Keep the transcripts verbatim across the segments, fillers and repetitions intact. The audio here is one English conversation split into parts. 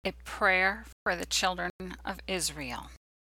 A prayer for the children of Israel.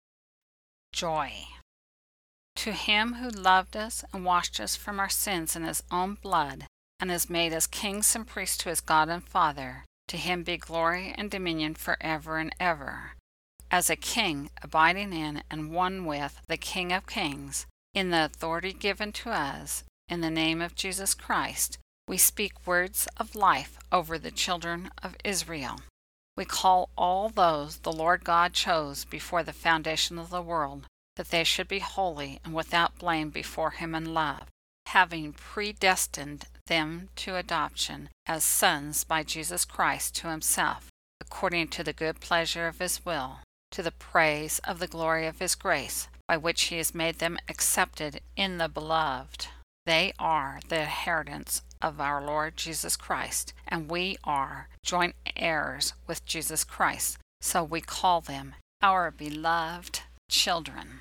Joy. To him who loved us and washed us from our sins in his own blood, and has made us kings and priests to his God and Father, to him be glory and dominion forever and ever. As a king, abiding in and one with the King of Kings, in the authority given to us, in the name of Jesus Christ, we speak words of life over the children of Israel. We call all those the Lord God chose before the foundation of the world, that they should be holy and without blame before him in love, having predestined them to adoption as sons by Jesus Christ to himself, according to the good pleasure of his will, to the praise of the glory of his grace, by which he has made them accepted in the Beloved. They are the inheritance of our Lord Jesus Christ, and we are joint heirs with Jesus Christ, so we call them our beloved children.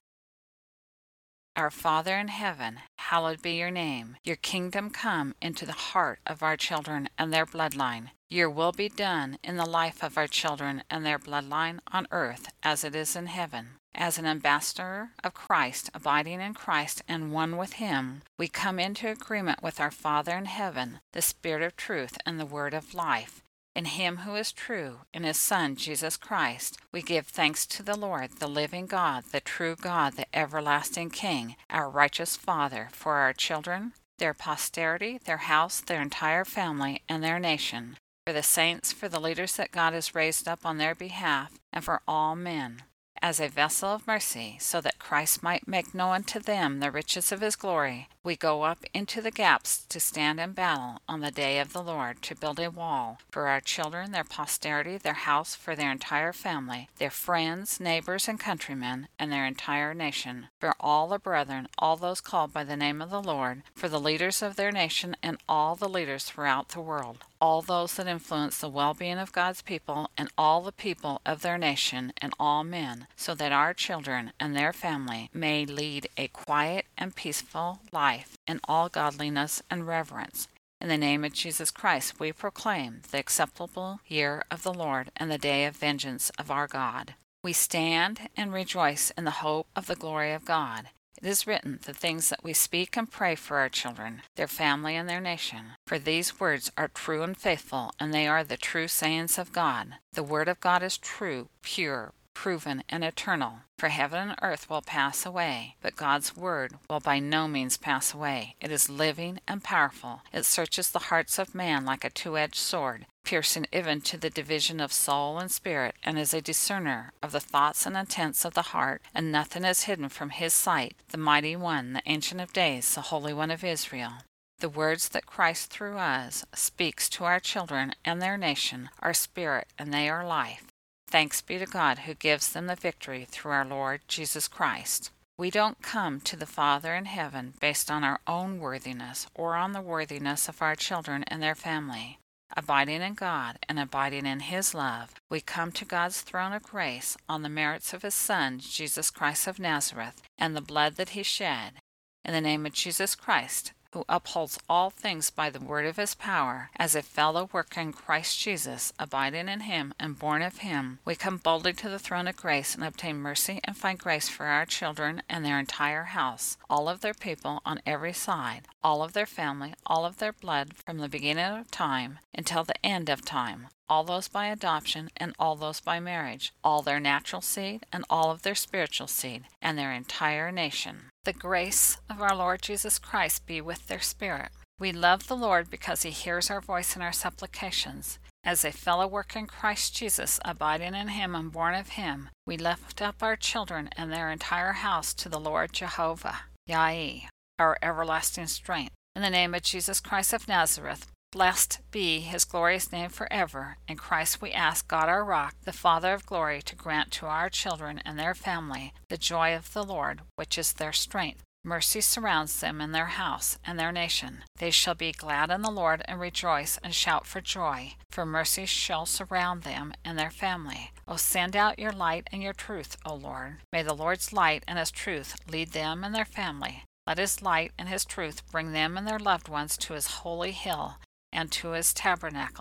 Our Father in heaven, hallowed be your name. Your kingdom come into the heart of our children and their bloodline. Your will be done in the life of our children and their bloodline on earth as it is in heaven. As an ambassador of Christ, abiding in Christ and one with him, we come into agreement with our Father in heaven, the Spirit of truth and the Word of life. In him who is true, in his Son, Jesus Christ, we give thanks to the Lord, the living God, the true God, the everlasting King, our righteous Father, for our children, their posterity, their house, their entire family, and their nation, for the saints, for the leaders that God has raised up on their behalf, and for all men, as a vessel of mercy, so that Christ might make known to them the riches of his glory. We go up into the gaps to stand in battle on the day of the Lord, to build a wall for our children, their posterity, their house, for their entire family, their friends, neighbors, and countrymen, and their entire nation, for all the brethren, all those called by the name of the Lord, for the leaders of their nation and all the leaders throughout the world, all those that influence the well-being of God's people, and all the people of their nation, and all men, so that our children and their family may lead a quiet and peaceful life in all godliness and reverence. In the name of Jesus Christ, we proclaim the acceptable year of the Lord and the day of vengeance of our God. We stand and rejoice in the hope of the glory of God. It is written, the things that we speak and pray for our children, their family, and their nation. For these words are true and faithful, and they are the true sayings of God. The word of God is true, pure, proven, and eternal. For heaven and earth will pass away, but God's word will by no means pass away. It is living and powerful. It searches the hearts of man like a two-edged sword, piercing even to the division of soul and spirit, and is a discerner of the thoughts and intents of the heart, and nothing is hidden from his sight, the mighty one, the Ancient of Days, the Holy One of Israel. The words that Christ through us speaks to our children and their nation are spirit, and they are life. Thanks be to God who gives them the victory through our Lord Jesus Christ. We don't come to the Father in heaven based on our own worthiness or on the worthiness of our children and their family. Abiding in God and abiding in his love, we come to God's throne of grace on the merits of his Son, Jesus Christ of Nazareth, and the blood that he shed. In the name of Jesus Christ, who upholds all things by the word of his power, as a fellow worker in Christ Jesus, abiding in him and born of him, we come boldly to the throne of grace and obtain mercy and find grace for our children and their entire house, all of their people on every side, all of their family, all of their blood from the beginning of time until the end of time, all those by adoption and all those by marriage, all their natural seed and all of their spiritual seed, and their entire nation. The grace of our Lord Jesus Christ be with their spirit. We love the Lord because he hears our voice and our supplications. As a fellow worker in Christ Jesus, abiding in him and born of him, we lift up our children and their entire house to the Lord Jehovah, Yahweh, our everlasting strength. In the name of Jesus Christ of Nazareth, blessed be his glorious name forever. In Christ we ask God our rock, the Father of glory, to grant to our children and their family the joy of the Lord, which is their strength. Mercy surrounds them in their house and their nation. They shall be glad in the Lord and rejoice and shout for joy, for mercy shall surround them and their family. O send out your light and your truth, O Lord. May the Lord's light and his truth lead them and their family. Let his light and his truth bring them and their loved ones to his holy hill and to his tabernacle.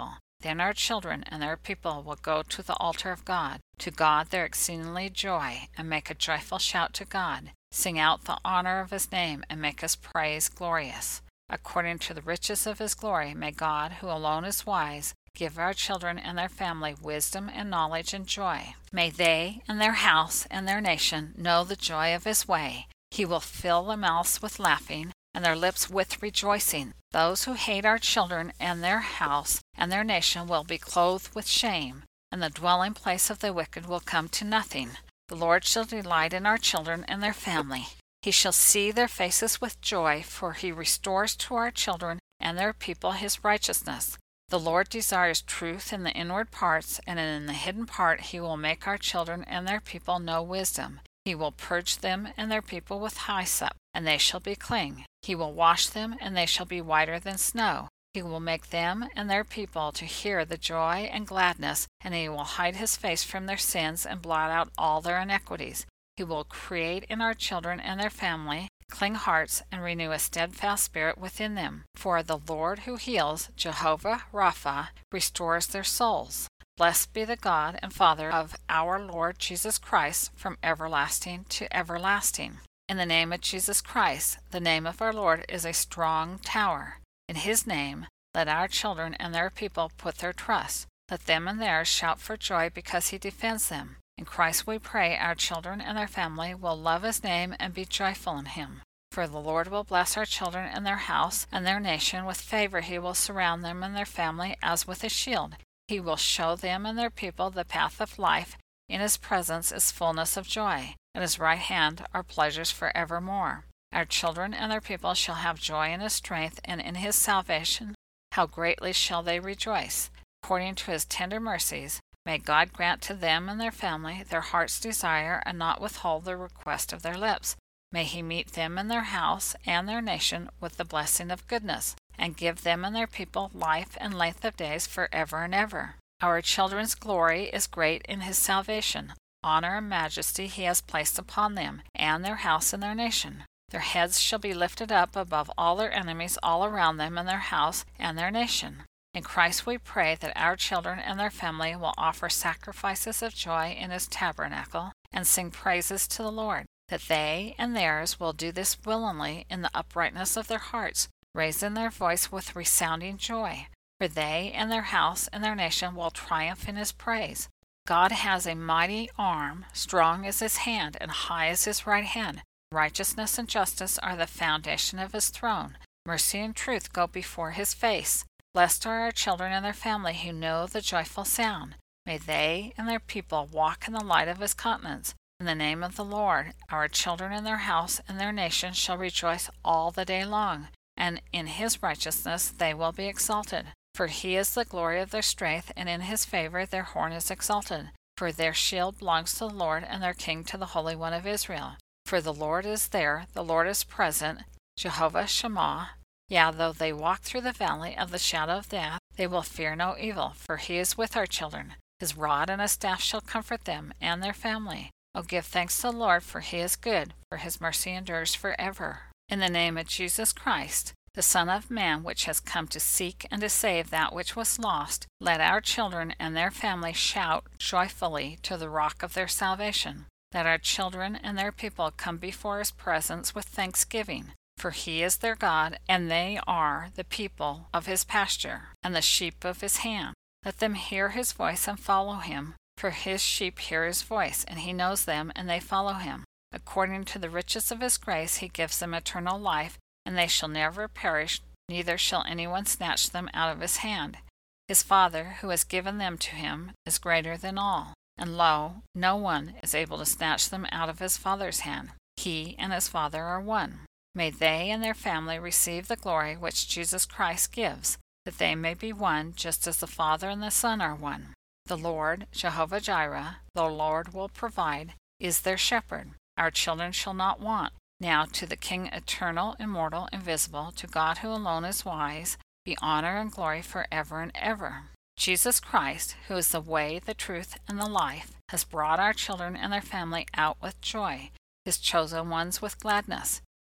Then our children and their people will go to the altar of God, to God their exceedingly joy, and make a joyful shout to God. Sing out the honor of his name, and make his praise glorious. According to the riches of his glory, may God, who alone is wise, give our children and their family wisdom and knowledge and joy. May they and their house and their nation know the joy of his way. He will fill their mouths with laughing, and their lips with rejoicing. Those who hate our children and their house and their nation will be clothed with shame, and the dwelling place of the wicked will come to nothing. The Lord shall delight in our children and their family. He shall see their faces with joy, for he restores to our children and their people his righteousness. The Lord desires truth in the inward parts, and in the hidden part he will make our children and their people know wisdom. He will purge them and their people with hyssop, and they shall be clean. He will wash them, and they shall be whiter than snow. He will make them and their people to hear the joy and gladness, and he will hide his face from their sins and blot out all their iniquities. He will create in our children and their family clean hearts, and renew a steadfast spirit within them. For the Lord who heals, Jehovah Rapha, restores their souls. Blessed be the God and Father of our Lord Jesus Christ, from everlasting to everlasting. In the name of Jesus Christ, the name of our Lord is a strong tower. In his name, let our children and their people put their trust. Let them and theirs shout for joy because he defends them. In Christ we pray our children and their family will love his name and be joyful in him. For the Lord will bless our children and their house and their nation. With favor he will surround them and their family as with a shield. He will show them and their people the path of life. In his presence is fullness of joy. At his right hand are pleasures forevermore. Our children and their people shall have joy in his strength, and in his salvation how greatly shall they rejoice. According to his tender mercies, may God grant to them and their family their heart's desire, and not withhold the request of their lips. May he meet them and their house and their nation with the blessing of goodness, and give them and their people life and length of days forever and ever. Our children's glory is great in his salvation. Honor and majesty he has placed upon them, and their house and their nation. Their heads shall be lifted up above all their enemies all around them and their house and their nation. In Christ we pray that our children and their family will offer sacrifices of joy in his tabernacle and sing praises to the Lord, that they and theirs will do this willingly in the uprightness of their hearts, raising their voice with resounding joy. For they and their house and their nation will triumph in his praise. God has a mighty arm, strong is his hand, and high is his right hand. Righteousness and justice are the foundation of his throne. Mercy and truth go before his face. Blessed are our children and their family who know the joyful sound. May they and their people walk in the light of his countenance. In the name of the Lord, our children and their house and their nation shall rejoice all the day long, and in his righteousness they will be exalted. For he is the glory of their strength, and in his favor their horn is exalted. For their shield belongs to the Lord, and their king to the Holy One of Israel. For the Lord is there, the Lord is present, Jehovah Shammah. Yea, though they walk through the valley of the shadow of death, they will fear no evil, for he is with our children. His rod and his staff shall comfort them and their family. O give thanks to the Lord, for he is good, for his mercy endures forever. In the name of Jesus Christ, the Son of Man, which has come to seek and to save that which was lost, let our children and their family shout joyfully to the rock of their salvation. Let our children and their people come before his presence with thanksgiving. For he is their God, and they are the people of his pasture, and the sheep of his hand. Let them hear his voice and follow him, for his sheep hear his voice, and he knows them, and they follow him. According to the riches of his grace he gives them eternal life, and they shall never perish, neither shall anyone snatch them out of his hand. His Father, who has given them to him, is greater than all, and lo, no one is able to snatch them out of his Father's hand. He and his Father are one. May they and their family receive the glory which Jesus Christ gives, that they may be one, just as the Father and the Son are one. The Lord, Jehovah Jireh, the Lord will provide, is their shepherd. Our children shall not want. Now to the King eternal, immortal, invisible, to God who alone is wise, be honor and glory forever and ever. Jesus Christ, who is the way, the truth, and the life, has brought our children and their family out with joy, his chosen ones with gladness.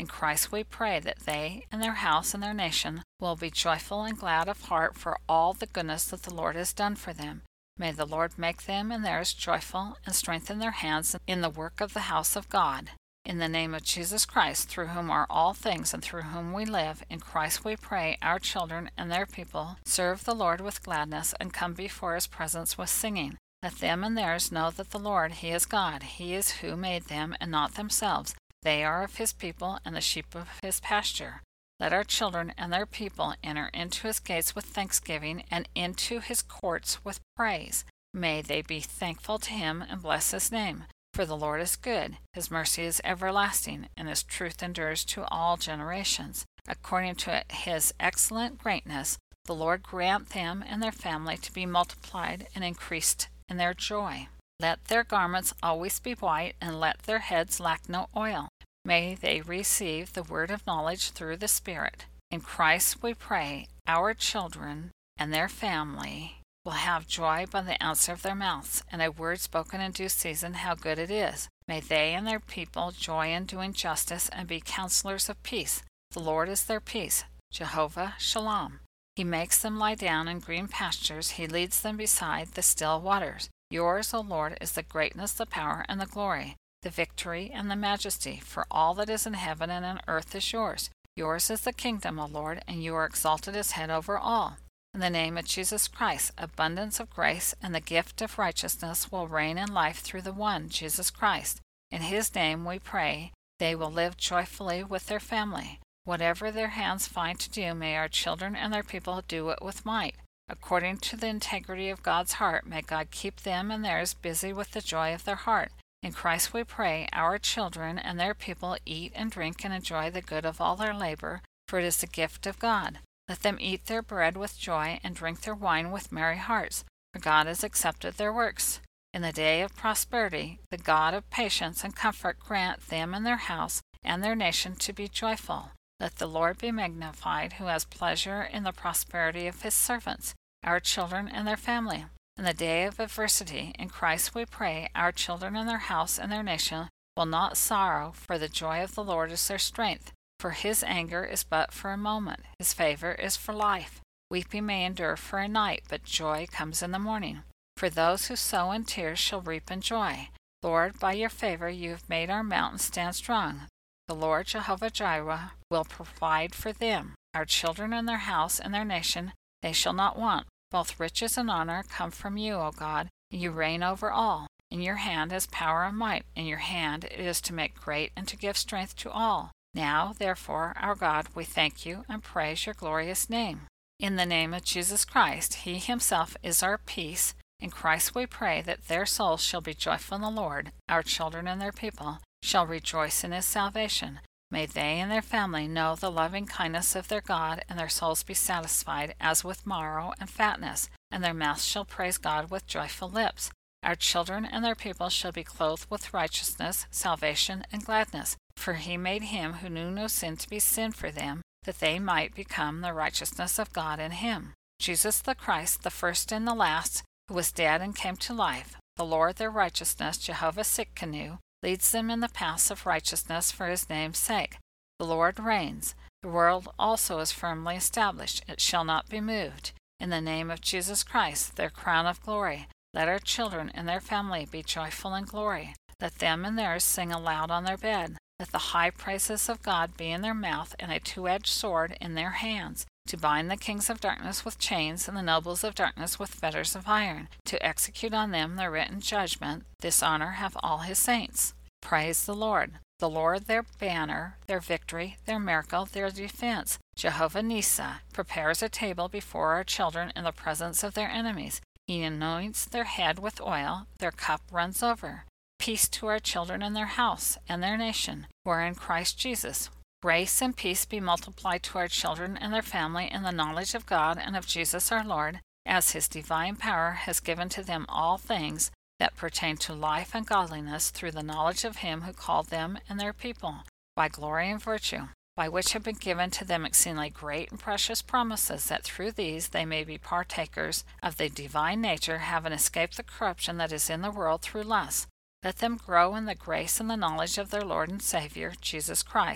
In Christ we pray that they and their house and their nation will be joyful and glad of heart for all the goodness that the Lord has done for them. May the Lord make them and theirs joyful and strengthen their hands in the work of the house of God. In the name of Jesus Christ, through whom are all things and through whom we live, in Christ we pray our children and their people serve the Lord with gladness and come before his presence with singing. Let them and theirs know that the Lord, he is God. He is who made them and not themselves. They are of his people and the sheep of his pasture. Let our children and their people enter into his gates with thanksgiving and into his courts with praise. May they be thankful to him and bless his name. For the Lord is good, his mercy is everlasting, and his truth endures to all generations. According to his excellent greatness, the Lord grant them and their family to be multiplied and increased in their joy. Let their garments always be white, and let their heads lack no oil. May they receive the word of knowledge through the Spirit. In Christ we pray our children and their family will have joy by the answer of their mouths, and a word spoken in due season, how good it is. May they and their people joy in doing justice and be counselors of peace. The Lord is their peace, Jehovah Shalom. He makes them lie down in green pastures. He leads them beside the still waters. Yours, O Lord, is the greatness, the power, and the glory, the victory, and the majesty, for all that is in heaven and on earth is yours. Yours is the kingdom, O Lord, and you are exalted as head over all. In the name of Jesus Christ, abundance of grace and the gift of righteousness will reign in life through the one, Jesus Christ. In his name we pray they will live joyfully with their family. Whatever their hands find to do, may our children and their people do it with might. According to the integrity of God's heart, may God keep them and theirs busy with the joy of their heart. In Christ we pray our children and their people eat and drink and enjoy the good of all their labor, for it is the gift of God. Let them eat their bread with joy and drink their wine with merry hearts, for God has accepted their works. In the day of prosperity, the God of patience and comfort grant them and their house and their nation to be joyful. Let the Lord be magnified, who has pleasure in the prosperity of his servants, our children and their family. In the day of adversity, in Christ we pray our children and their house and their nation will not sorrow, for the joy of the Lord is their strength. For his anger is but for a moment, his favor is for life. Weeping may endure for a night, but joy comes in the morning. For those who sow in tears shall reap in joy. Lord, by your favor you have made our mountains stand strong. The Lord Jehovah Jireh will provide for them. Our children and their house and their nation, they shall not want. Both riches and honor come from you, O God, and you reign over all. In your hand is power and might. In your hand it is to make great and to give strength to all. Now, therefore, our God, we thank you and praise your glorious name. In the name of Jesus Christ, he himself is our peace. In Christ we pray that their souls shall be joyful in the Lord. Our children and their people shall rejoice in his salvation. May they and their family know the loving kindness of their God, and their souls be satisfied as with marrow and fatness, and their mouths shall praise God with joyful lips. Our children and their people shall be clothed with righteousness, salvation, and gladness. For he made him who knew no sin to be sin for them, that they might become the righteousness of God in him. Jesus the Christ, the first and the last, who was dead and came to life, the Lord their righteousness, Jehovah Tsidkenu, leads them in the paths of righteousness for his name's sake. The Lord reigns. The world also is firmly established. It shall not be moved. In the name of Jesus Christ, their crown of glory, let our children and their family be joyful in glory. Let them and theirs sing aloud on their bed. Let the high praises of God be in their mouth and a two-edged sword in their hands, to bind the kings of darkness with chains and the nobles of darkness with fetters of iron, to execute on them their written judgment. This honor have all his saints. Praise the Lord. The Lord their banner, their victory, their miracle, their defense. Jehovah Nissi prepares a table before our children in the presence of their enemies. He anoints their head with oil, their cup runs over. Peace to our children and their house and their nation, who are in Christ Jesus. Grace and peace be multiplied to our children and their family in the knowledge of God and of Jesus our Lord, as his divine power has given to them all things that pertain to life and godliness through the knowledge of him who called them and their people, by glory and virtue, by which have been given to them exceedingly great and precious promises, that through these they may be partakers of the divine nature, having escaped the corruption that is in the world through lust. Let them grow in the grace and the knowledge of their Lord and Savior, Jesus Christ.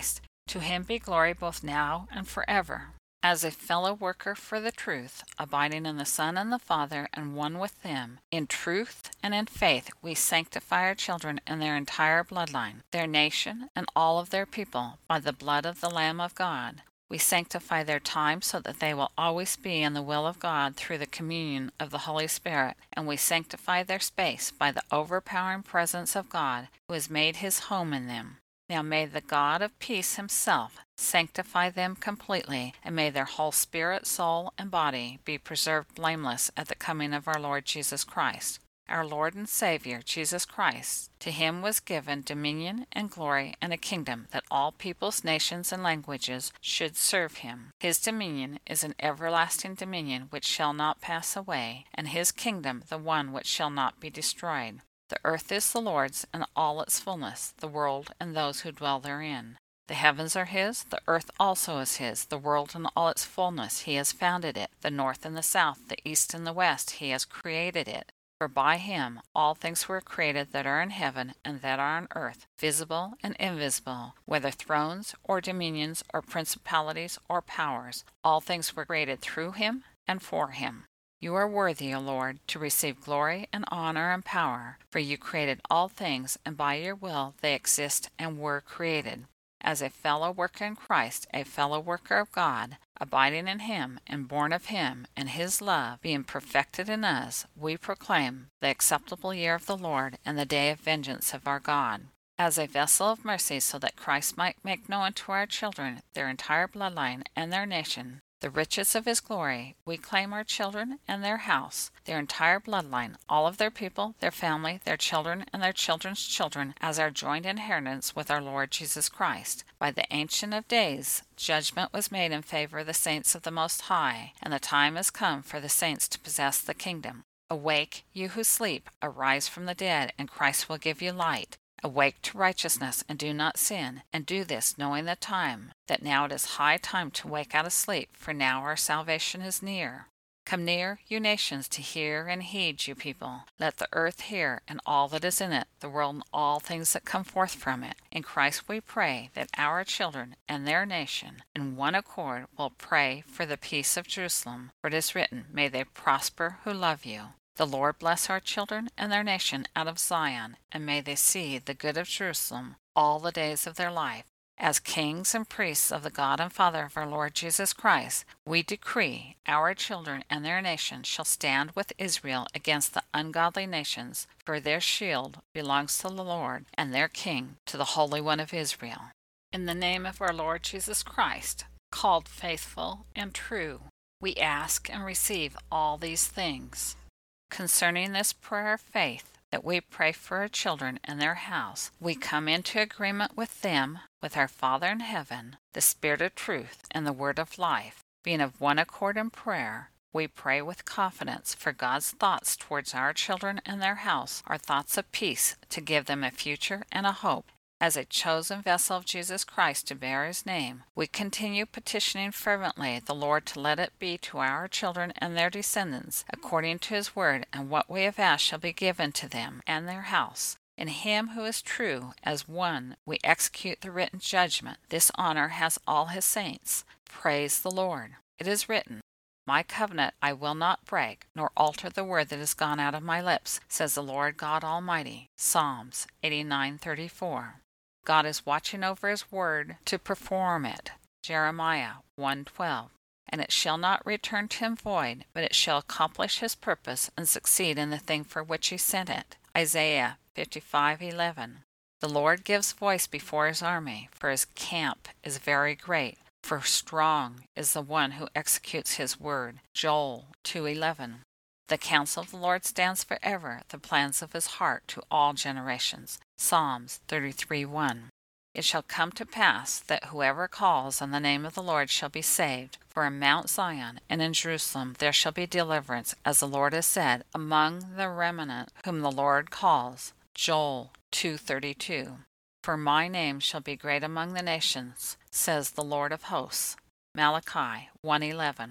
To him be glory both now and forever. As a fellow worker for the truth, abiding in the Son and the Father, and one with them, in truth and in faith we sanctify our children and their entire bloodline, their nation, and all of their people, by the blood of the Lamb of God. We sanctify their time so that they will always be in the will of God through the communion of the Holy Spirit, and we sanctify their space by the overpowering presence of God, who has made his home in them. Now may the God of peace himself sanctify them completely, and may their whole spirit, soul, and body be preserved blameless at the coming of our Lord Jesus Christ. Our Lord and Savior, Jesus Christ, to him was given dominion and glory and a kingdom, that all peoples, nations, and languages should serve him. His dominion is an everlasting dominion which shall not pass away, and his kingdom the one which shall not be destroyed. The earth is the Lord's, and all its fullness, the world and those who dwell therein. The heavens are his, the earth also is his, the world and all its fullness. He has founded it, the north and the south, the east and the west. He has created it. For by him all things were created that are in heaven and that are on earth, visible and invisible, whether thrones or dominions or principalities or powers. All things were created through him and for him. You are worthy, O Lord, to receive glory and honor and power, for you created all things, and by your will they exist and were created. As a fellow worker in Christ, a fellow worker of God, abiding in him and born of him, and his love being perfected in us, we proclaim the acceptable year of the Lord and the day of vengeance of our God. As a vessel of mercy, so that Christ might make known to our children their entire bloodline and their nation, the riches of his glory, we claim our children and their house, their entire bloodline, all of their people, their family, their children, and their children's children, as our joint inheritance with our Lord Jesus Christ. By the Ancient of Days, judgment was made in favor of the saints of the Most High, and the time is come for the saints to possess the kingdom. Awake, you who sleep, arise from the dead, and Christ will give you light. Awake to righteousness, and do not sin, and do this, knowing the time, that now it is high time to wake out of sleep, for now our salvation is near. Come near, you nations, to hear and heed, you people. Let the earth hear, and all that is in it, the world and all things that come forth from it. In Christ we pray that our children and their nation, in one accord, will pray for the peace of Jerusalem. For it is written, May they prosper who love you. The Lord bless our children and their nation out of Zion, and may they see the good of Jerusalem all the days of their life. As kings and priests of the God and Father of our Lord Jesus Christ, we decree our children and their nation shall stand with Israel against the ungodly nations, for their shield belongs to the Lord, and their king to the Holy One of Israel. In the name of our Lord Jesus Christ, called faithful and true, we ask and receive all these things. Concerning this prayer of faith that we pray for our children and their house, we come into agreement with them, with our Father in heaven, the Spirit of truth, and the Word of life. Being of one accord in prayer, we pray with confidence, for God's thoughts towards our children and their house are thoughts of peace, to give them a future and a hope. As a chosen vessel of Jesus Christ to bear his name, we continue petitioning fervently the Lord to let it be to our children and their descendants, according to his word, and what we have asked shall be given to them and their house. In him who is true, as one, we execute the written judgment. This honor has all his saints. Praise the Lord. It is written, My covenant I will not break, nor alter the word that has gone out of my lips, says the Lord God Almighty. Psalms eighty-nine thirty-four. God is watching over his word to perform it. Jeremiah one twelve. And it shall not return to him void, but it shall accomplish his purpose and succeed in the thing for which he sent it. Isaiah fifty-five eleven. The Lord gives voice before his army, for his camp is very great. For strong is the one who executes his word. Joel two eleven. The counsel of the Lord stands forever, the plans of his heart to all generations. Psalms thirty-three one. It shall come to pass that whoever calls on the name of the Lord shall be saved. For in Mount Zion and in Jerusalem there shall be deliverance, as the Lord has said, among the remnant whom the Lord calls. Joel two thirty-two. For my name shall be great among the nations, says the Lord of hosts. Malachi one eleven.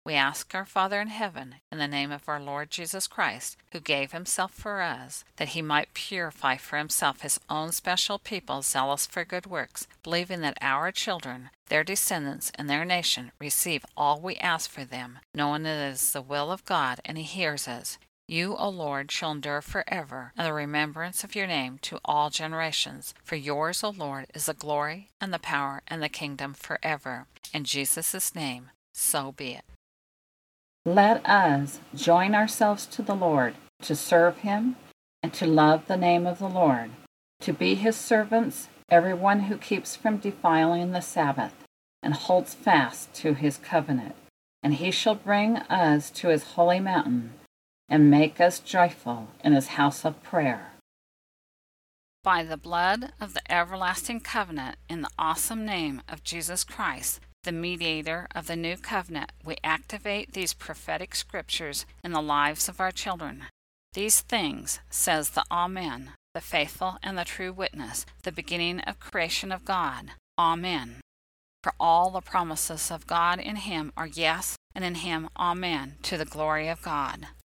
we ask our Father in heaven, in the name of our Lord Jesus Christ, who gave himself for us, that he might purify for himself his own special people zealous for good works, believing that our children, their descendants, and their nation receive all we ask for them, knowing it is the will of God, and he hears us. You, O Lord, shall endure forever, and the remembrance of your name to all generations. For yours, O Lord, is the glory, and the power, and the kingdom forever. In Jesus' name, so be it. Let us join ourselves to the Lord, to serve him, and to love the name of the Lord, to be his servants, everyone who keeps from defiling the Sabbath, and holds fast to his covenant. And he shall bring us to his holy mountain, and make us joyful in his house of prayer. By the blood of the everlasting covenant, in the awesome name of Jesus Christ, the mediator of the new covenant, we activate these prophetic scriptures in the lives of our children. These things, says the Amen, the faithful and the true witness, the beginning of creation of God. Amen. For all the promises of God in him are yes, and in him Amen, to the glory of God.